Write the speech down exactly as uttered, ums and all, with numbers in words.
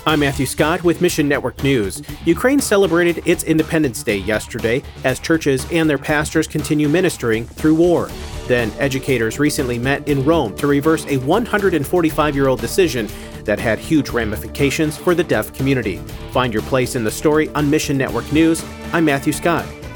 I'm Matthew Scott with Mission Network News. Ukraine celebrated its Independence Day yesterday as churches and their pastors continue ministering through war. Then, educators recently met in Rome to reverse a one hundred forty-five-year-old decision that had huge ramifications for the deaf community. Find your place in the story on Mission Network News. I'm Matthew Scott.